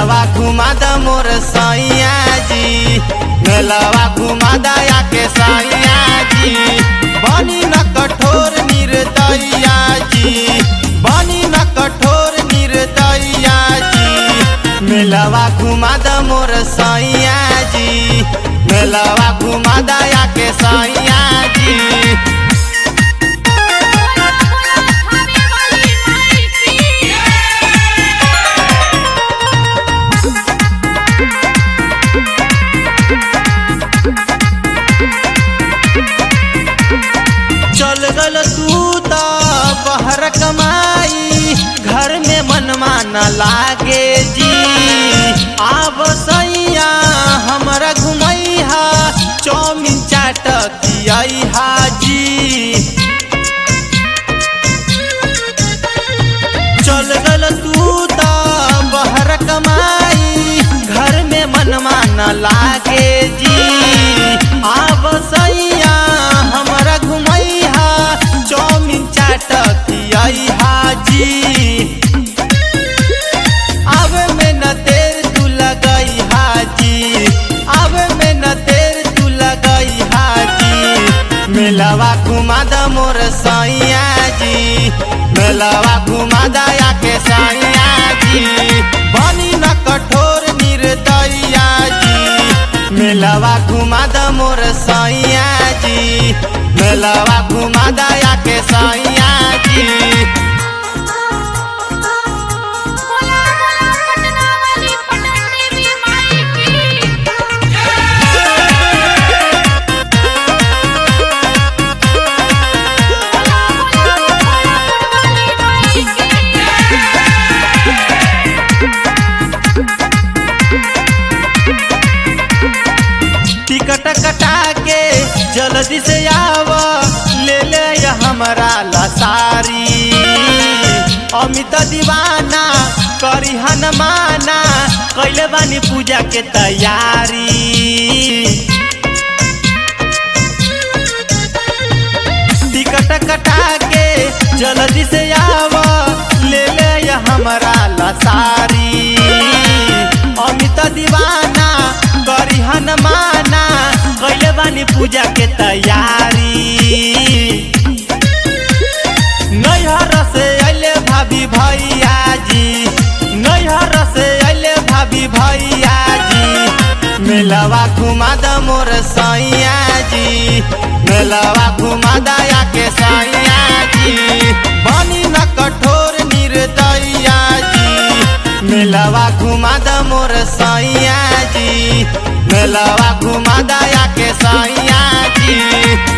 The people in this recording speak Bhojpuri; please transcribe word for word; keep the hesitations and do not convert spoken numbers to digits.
मेलवा घुमा द मोर सैया जी, मेलवा घुमा दया के सैया जी। बनी न कठोर निर्दया जी, बनी न कठोर निर्दया जी। मेलवा घुमा द मोर सैया जी, मेलवा घुमा दया के सैया जी। चल गल तू त बहर कमाई, घर में मनवा न लागे जी। आब सैया हमरा घुमैहा, चौमिन चाट खियैहा जी। चल गल तू त बहर कमाई, घर में मनवा न लागे जी। आब सैया हमरा घुमैहा, चौमिन चाट खियैहा जी। आवे में न देर तू लगैहा जी, आवे में न देर तू लगैहा जी। मेलवा घुमा द मोर सैया जी, मेलवा घुमा दया के सैया जी। बनी न कठोर निर्दया जी, मेलवा घुमा द मोर सैया जी, मेलवा घुमा दया के सैया जी। टिकट कटा के जल्दी से आव, ले ले या हमरा लसारी। अमित दीवाना करी हनुमाना, कैले बानी पूजा के तैयारी। टिकट कटा के जल्दी से आव, ले ले या हमरा लसारी। अमित दीवाना करी हनुमाना, कैले बानी पूजा के तैयारी। नैहर से अले भाभी भैया जी, नैहर से अले भाभी भैया जी। मेलवा घुमा द मोर सैया जी, मेलवा घुमा दया के सैया जी। बनी न कठोर निर्दया जी, मेलवा घुमा द मोर सैया जी, मेलवा घुमा दया के सैया जी।